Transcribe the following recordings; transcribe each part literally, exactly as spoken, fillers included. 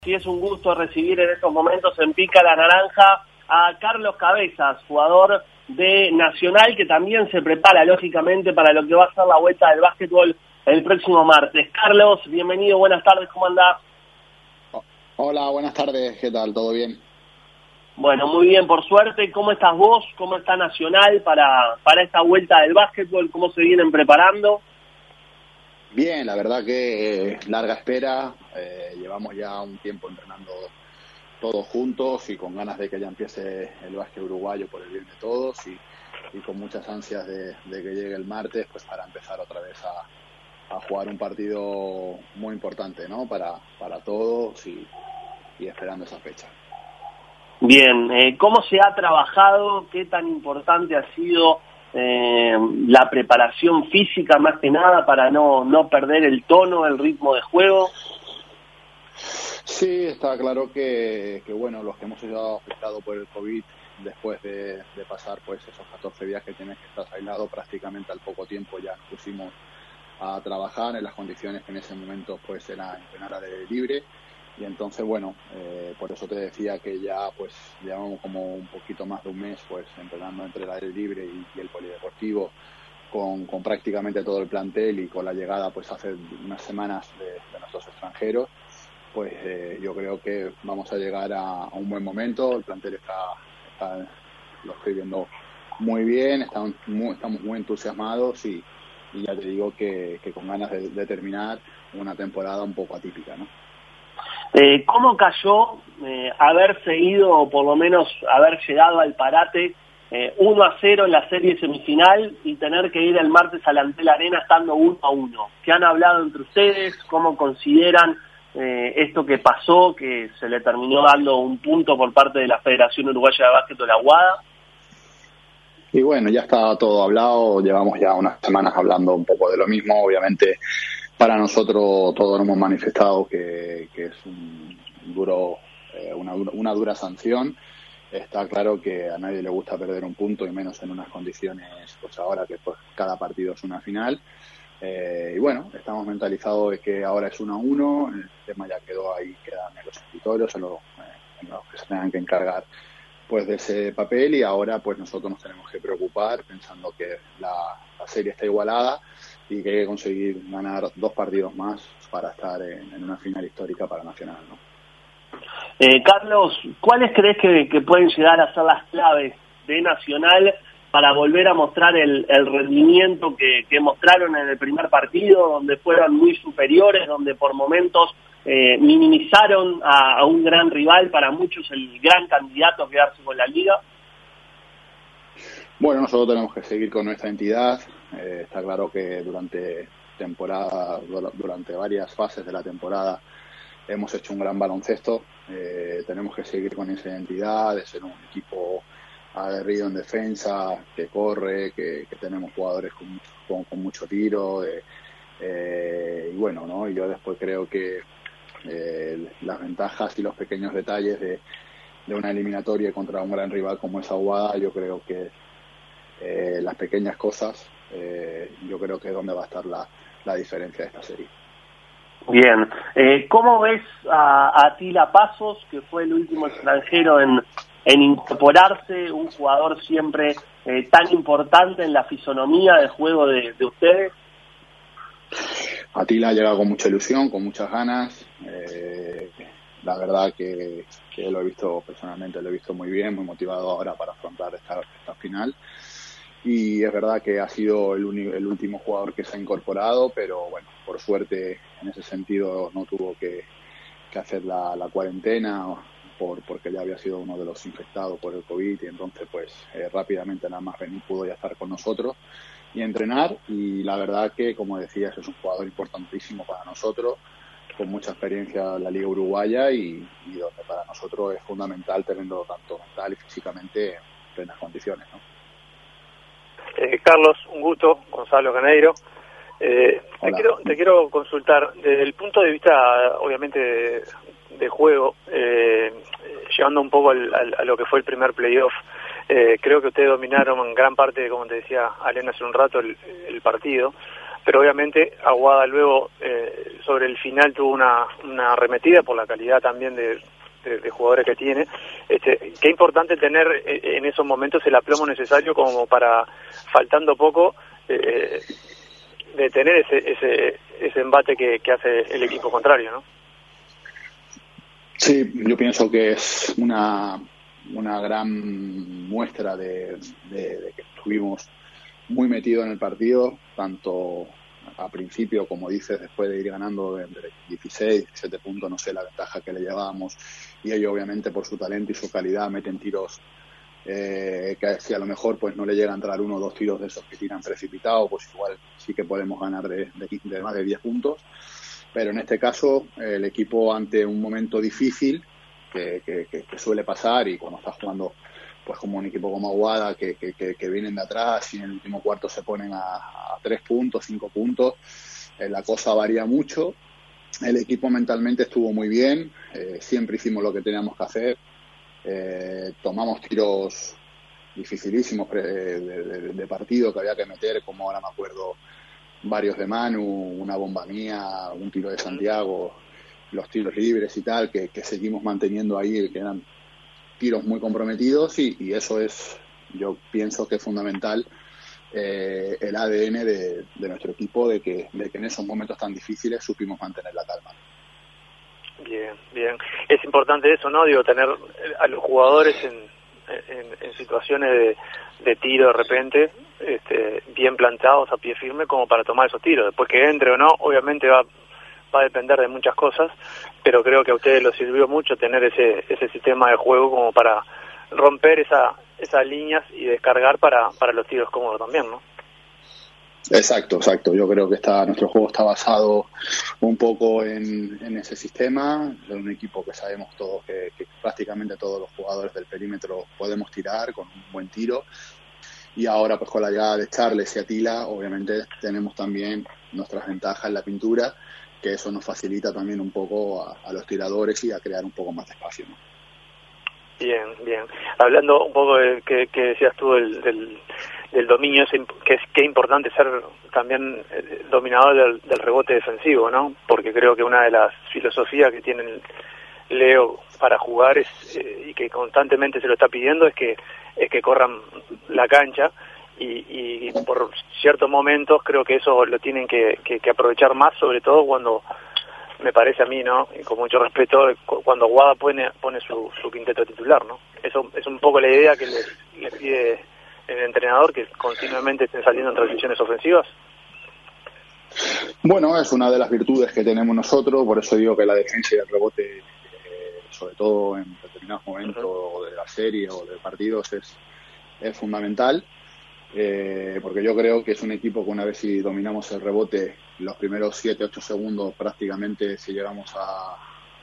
Sí, es un gusto recibir en estos momentos en Pica la Naranja a Carlos Cabezas, jugador de Nacional, que también se prepara lógicamente para lo que va a ser la vuelta del básquetbol el próximo martes. Carlos, bienvenido, buenas tardes, ¿cómo andás? Hola, buenas tardes, ¿qué tal? ¿Todo bien? Bueno, muy bien, por suerte. ¿Cómo estás vos? ¿Cómo está Nacional para, para esta vuelta del básquetbol? ¿Cómo se vienen preparando? Bien, la verdad que eh, larga espera, eh, llevamos ya un tiempo entrenando todos juntos y con ganas de que ya empiece el básquet uruguayo por el bien de todos y, y con muchas ansias de, de que llegue el martes pues para empezar otra vez a, a jugar un partido muy importante, ¿no? Para, para todos y, y esperando esa fecha. Bien, eh, ¿cómo se ha trabajado? ¿Qué tan importante ha sido eh, la preparación física más que nada para no, no perder el tono, el ritmo de juego? Sí, está claro que, que bueno, los que hemos sido afectados por el COVID después de, de pasar pues esos catorce días que tienes que estar aislado, prácticamente al poco tiempo ya nos pusimos a trabajar en las condiciones que en ese momento pues era entrenar al aire libre. Y entonces, bueno, eh, por eso te decía que ya pues llevamos como un poquito más de un mes pues entrenando entre el aire libre y, y el polideportivo con, con prácticamente todo el plantel y con la llegada pues hace unas semanas de, de nuestros extranjeros, pues eh, yo creo que vamos a llegar a, a un buen momento. El plantel está, está, lo estoy viendo muy bien, estamos muy, estamos muy entusiasmados y, y ya te digo que, que con ganas de, de terminar una temporada un poco atípica, ¿no? Eh, ¿Cómo cayó eh, haberse ido, o por lo menos haber llegado al parate eh, uno a cero en la serie semifinal y tener que ir el martes a la Antel Arena estando uno a uno? ¿Qué han hablado entre ustedes? ¿Cómo consideran eh, esto que pasó, que se le terminó dando un punto por parte de la Federación Uruguaya de Básquetbol, la UADA? Y bueno, ya está todo hablado, llevamos ya unas semanas hablando un poco de lo mismo. Obviamente para nosotros todos hemos manifestado que, que es un duro, eh, una, una dura sanción. Está claro que a nadie le gusta perder un punto y menos en unas condiciones, pues ahora que pues cada partido es una final. Eh, y bueno, estamos mentalizados de que ahora es uno a uno, el tema ya quedó ahí, quedan en los escritorios, en los, eh, en los que se tengan que encargar pues de ese papel, y ahora pues nosotros nos tenemos que preocupar pensando que la, la serie está igualada y que hay que conseguir ganar dos partidos más para estar en, en una final histórica para Nacional, ¿no? Eh, Carlos, ¿cuáles crees que, que pueden llegar a ser las claves de Nacional para volver a mostrar el, el rendimiento que, que mostraron en el primer partido, donde fueron muy superiores, donde por momentos eh, minimizaron a, a un gran rival, para muchos el gran candidato a quedarse con la liga? Bueno, nosotros tenemos que seguir con nuestra entidad. Eh, está claro que durante temporada, durante varias fases de la temporada hemos hecho un gran baloncesto. Eh, tenemos que seguir con esa identidad de ser un equipo aguerrido en defensa, que corre, que, que tenemos jugadores con, con, con mucho tiro. Eh, eh, y bueno, ¿no? Y yo después creo que eh, las ventajas y los pequeños detalles de, de una eliminatoria contra un gran rival como es Aguada, yo creo que eh, las pequeñas cosas, eh, yo creo que es donde va a estar la, la diferencia de esta serie. Bien, eh, ¿cómo ves a, a Tila Pasos, que fue el último extranjero en, en incorporarse, un jugador siempre eh, tan importante en la fisonomía del juego de, de ustedes? Atila llega con mucha ilusión, con muchas ganas. Eh, la verdad que, que lo he visto personalmente, lo he visto muy bien, muy motivado ahora para afrontar esta, esta final. Y es verdad que ha sido el, uni, el último jugador que se ha incorporado, pero bueno, por suerte en ese sentido no tuvo que, que hacer la, la cuarentena por, porque ya había sido uno de los infectados por el COVID, y entonces pues eh, rápidamente nada más venir pudo ya estar con nosotros y entrenar. Y la verdad que, como decías, es un jugador importantísimo para nosotros, con mucha experiencia en la Liga Uruguaya y, y donde para nosotros es fundamental tenerlo tanto mental y físicamente en plenas condiciones, ¿no? Eh, Carlos, un gusto, Gonzalo Caneiro. Eh, te, quiero, te quiero consultar, desde el punto de vista, obviamente, de, de juego, eh, llevando un poco al, al, a lo que fue el primer playoff, eh, creo que ustedes dominaron en gran parte, como te decía Alena hace un rato, el, el partido. pero obviamente Aguada luego eh, sobre el final tuvo una, una arremetida por la calidad también de, de, de jugadores que tiene. Este, qué importante tener en esos momentos el aplomo necesario como para, faltando poco, eh, detener ese, ese, ese embate que, que hace el equipo contrario, ¿no? Sí, yo pienso que es una, una gran muestra de, de, de que estuvimos muy metidos en el partido, tanto a principio, como dices, después de ir ganando entre dieciséis, diecisiete puntos, no sé la ventaja que le llevábamos, y ellos obviamente por su talento y su calidad meten tiros eh, que si a lo mejor pues no le llega a entrar uno o dos tiros de esos que tiran precipitados, pues igual sí que podemos ganar de, de, de más de diez puntos. Pero en este caso, el equipo ante un momento difícil, que, que, que, que suele pasar, y cuando estás jugando pues como un equipo como Aguada, que, que, que, que vienen de atrás y en el último cuarto se ponen a, a tres puntos, cinco puntos, eh, la cosa varía mucho. El equipo mentalmente estuvo muy bien, eh, siempre hicimos lo que teníamos que hacer, eh, tomamos tiros dificilísimos de, de, de, de partido que había que meter, como ahora me acuerdo, varios de Manu, una bomba mía, un tiro de Santiago, los tiros libres y tal, que, que seguimos manteniendo ahí, que eran tiros muy comprometidos, y, y eso es, yo pienso que es fundamental, eh, el A D N de, de nuestro equipo, de que, de que en esos momentos tan difíciles supimos mantener la calma. Bien, bien. Es importante eso, ¿no? Digo, tener a los jugadores en, en, en situaciones de, de tiro de repente, este, bien plantados, a pie firme, como para tomar esos tiros. Después que entre o no, obviamente va, va a depender de muchas cosas, pero creo que a ustedes les sirvió mucho tener ese, ese sistema de juego como para romper esa, esas líneas y descargar para, para los tiros cómodos también, ¿no? Exacto, exacto. Yo creo que está, nuestro juego está basado un poco en, en ese sistema. Es un equipo que sabemos todos que, que prácticamente todos los jugadores del perímetro podemos tirar con un buen tiro. Y ahora, pues con la llegada de Charles y Atila, obviamente tenemos también nuestras ventajas en la pintura, que eso nos facilita también un poco a, a los tiradores y a crear un poco más de espacio, ¿no? Bien, bien. Hablando un poco de que, que decías tú del, del, del dominio, que es que importante ser también dominador del, del rebote defensivo, ¿no? Porque creo que una de las filosofías que tiene Leo para jugar es, eh, y que constantemente se lo está pidiendo, es que es que corran la cancha, y, y por ciertos momentos creo que eso lo tienen que, que, que aprovechar más, sobre todo cuando, me parece a mí, ¿no? Y con mucho respeto, cuando Aguada pone, pone su, su quinteto titular, ¿no? Eso es un poco la idea que le, le pide el entrenador, que continuamente estén saliendo en transiciones ofensivas. Bueno, es una de las virtudes que tenemos nosotros, por eso digo que la defensa y el rebote, eh, sobre todo en determinados momentos uh-huh. de la serie o de partidos, es, es fundamental. Eh, porque yo creo que es un equipo que una vez si dominamos el rebote, los primeros siete ocho segundos prácticamente, si llegamos a,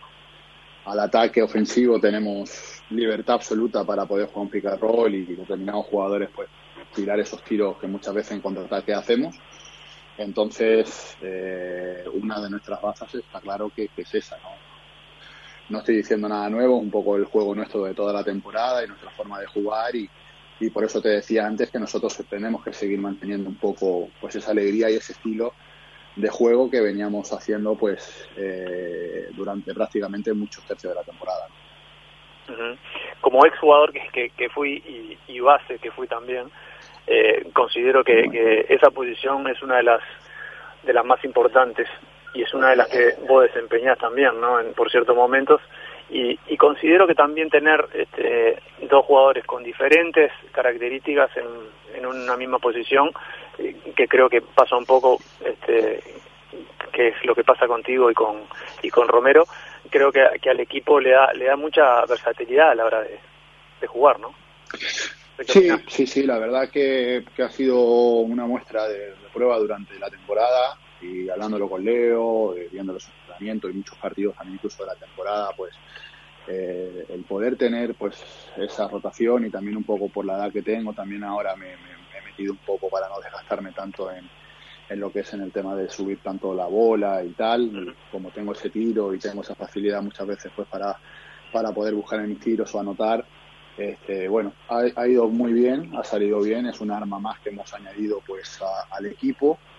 al ataque ofensivo, tenemos libertad absoluta para poder jugar un pick and roll y determinados jugadores pues tirar esos tiros que muchas veces en contraataque hacemos. Entonces, eh, una de nuestras bases está claro que, que es esa, ¿no? No estoy diciendo nada nuevo, un poco el juego nuestro de toda la temporada y nuestra forma de jugar, y Y por eso te decía antes que nosotros tenemos que seguir manteniendo un poco pues esa alegría y ese estilo de juego que veníamos haciendo pues eh, durante prácticamente muchos tercios de la temporada, ¿no? Uh-huh. Como ex jugador que, que, que fui y, y base que fui también, eh, considero que, bueno. que esa posición es una de las de las más importantes y es una de las que vos desempeñás también, ¿no? En, por ciertos momentos. Y, y considero que también tener este, dos jugadores con diferentes características en, en una misma posición, eh, que creo que pasa un poco, este, que es lo que pasa contigo y con y con Romero, creo que, que al equipo le da le da mucha versatilidad a la hora de, de jugar, ¿no? Sí, sí, sí, la verdad que, que ha sido una muestra de, de prueba durante la temporada, y hablándolo con Leo, eh, viendo los entrenamientos y muchos partidos también incluso de la temporada, pues eh, el poder tener pues esa rotación, y también un poco por la edad que tengo, también ahora me, me, me he metido un poco para no desgastarme tanto en, en lo que es en el tema de subir tanto la bola y tal, y como tengo ese tiro y tengo esa facilidad muchas veces pues para, para poder buscar en mis tiros o anotar. Este, bueno, ha, ha ido muy bien, ha salido bien, es un arma más que hemos añadido pues a, al equipo.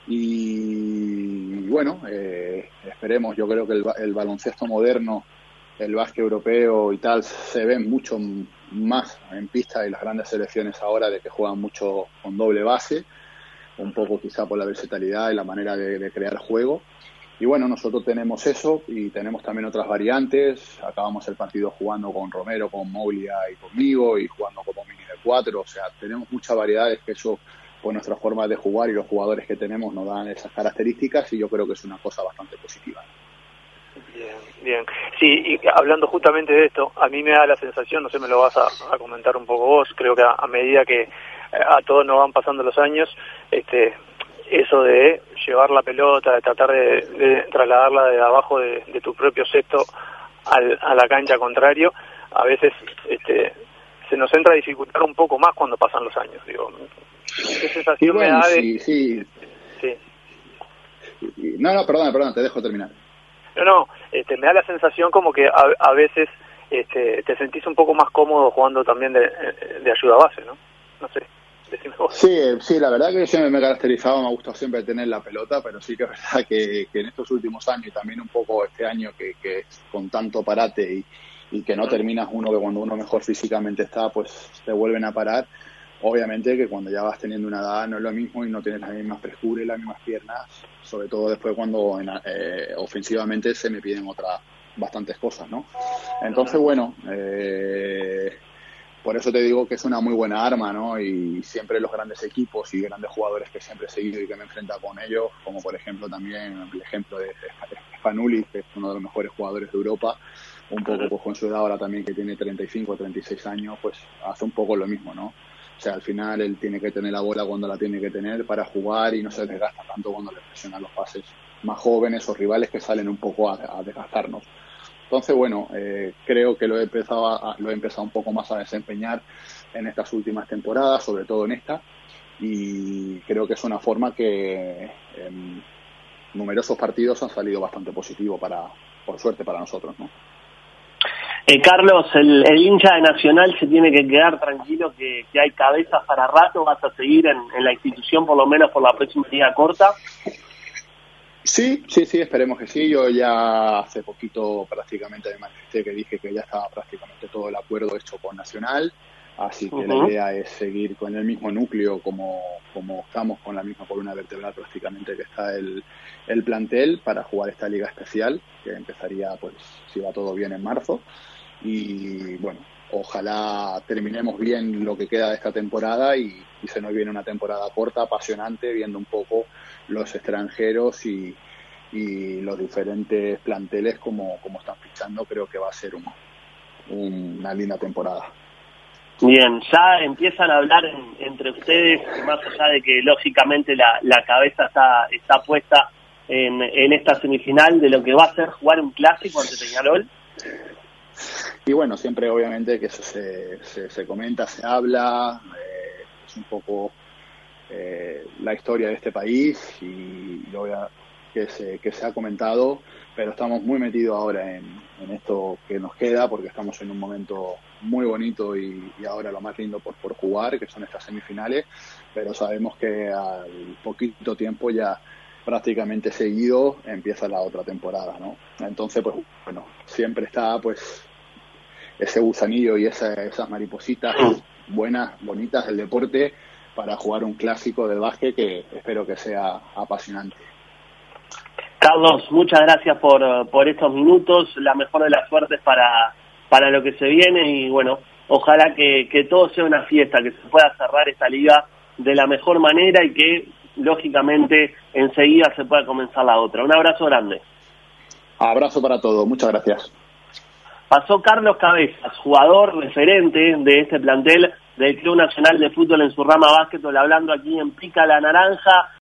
Y bueno, eh, esperemos, yo creo que el, el baloncesto moderno, el básquet europeo y tal, se ven mucho más en pista, y las grandes selecciones ahora de que juegan mucho con doble base, un poco quizá por la versatilidad y la manera de, de crear juego. Y bueno, nosotros tenemos eso y tenemos también otras variantes. Acabamos el partido jugando con Romero, con Moglia y conmigo, y jugando como mini de cuatro. O sea, tenemos muchas variedades, que eso, por nuestra forma de jugar y los jugadores que tenemos, nos dan esas características, y yo creo que es una cosa bastante positiva. Bien, bien. Sí, y hablando justamente de esto, a mí me da la sensación, no sé, me lo vas a, a comentar un poco vos, creo que a, a medida que a todos nos van pasando los años, este... eso de llevar la pelota, de tratar de, de trasladarla de abajo de, de tu propio cesto al, a la cancha contrario, a veces este, se nos entra a dificultar un poco más cuando pasan los años. Digo, ¿qué sensación bueno, me da de...? Sí, sí. sí. No, no, perdona, perdona, te dejo terminar. No, no, este, me da la sensación como que a, a veces este, te sentís un poco más cómodo jugando también de, de ayuda base, ¿no? No sé. Sí, sí, la verdad que yo siempre me he caracterizado, me ha gustado siempre tener la pelota, pero sí que es verdad que, que en estos últimos años, y también un poco este año que, que con tanto parate y, y que no terminas uno, que cuando uno mejor físicamente está, pues te vuelven a parar. Obviamente que cuando ya vas teniendo una edad no es lo mismo y no tienes las mismas frescura y las mismas piernas, sobre todo después cuando en, eh, ofensivamente se me piden otras bastantes cosas, ¿no? Entonces, bueno, eh... por eso te digo que es una muy buena arma, ¿no? Y siempre los grandes equipos y grandes jugadores que siempre he seguido y que me he enfrentado con ellos, como por ejemplo también el ejemplo de Spanulis, que es uno de los mejores jugadores de Europa, un poco pues, con su edad ahora también, que tiene treinta y cinco o treinta y seis años, pues hace un poco lo mismo, ¿no? O sea, al final él tiene que tener la bola cuando la tiene que tener para jugar y no se desgasta tanto cuando le presionan los pases más jóvenes o rivales que salen un poco a, a desgastarnos. Entonces, bueno, eh, creo que lo he empezado a, lo he empezado un poco más a desempeñar en estas últimas temporadas, sobre todo en esta, y creo que es una forma que en numerosos partidos han salido bastante positivo, para, por suerte para nosotros, ¿no? Eh, Carlos, el, el hincha de Nacional se tiene que quedar tranquilo que, que hay cabezas para rato. ¿Vas a seguir en, en la institución por lo menos por la próxima liga corta? Sí, sí, sí, esperemos que sí. Yo ya hace poquito prácticamente me manifesté que dije que ya estaba prácticamente todo el acuerdo hecho con Nacional, así que uh-huh. la idea es seguir con el mismo núcleo como, como estamos, con la misma columna vertebral prácticamente que está el, el plantel para jugar esta liga especial, que empezaría, pues, si va todo bien, en marzo. Y bueno, ojalá terminemos bien lo que queda de esta temporada y, y se nos viene una temporada corta, apasionante, viendo un poco los extranjeros y, y los diferentes planteles como, como están fichando. Creo que va a ser un, un, una linda temporada. Bien, ya empiezan a hablar en, entre ustedes, más allá de que lógicamente la, la cabeza está, está puesta en, en esta semifinal, de lo que va a ser jugar un clásico ante Peñarol. Y bueno, siempre obviamente que eso se, se, se comenta, se habla, eh, es un poco eh, la historia de este país y lo que se, que se ha comentado, pero estamos muy metidos ahora en, en esto que nos queda, porque estamos en un momento muy bonito y, y ahora lo más lindo por, por jugar, que son estas semifinales, pero sabemos que al poquito tiempo ya prácticamente seguido empieza la otra temporada, ¿no? Entonces, pues bueno, siempre está pues ese gusanillo y esa, esas maripositas buenas, bonitas del deporte para jugar un clásico del básquet que espero que sea apasionante. Carlos, muchas gracias por, por estos minutos, la mejor de las suertes para, para lo que se viene y bueno, ojalá que, que todo sea una fiesta, que se pueda cerrar esta liga de la mejor manera y que lógicamente enseguida se pueda comenzar la otra. Un abrazo grande. Abrazo para todos, muchas gracias. Pasó Carlos Cabezas, jugador referente de este plantel del Club Nacional de Fútbol en su rama básquetbol, hablando aquí en Pica la Naranja.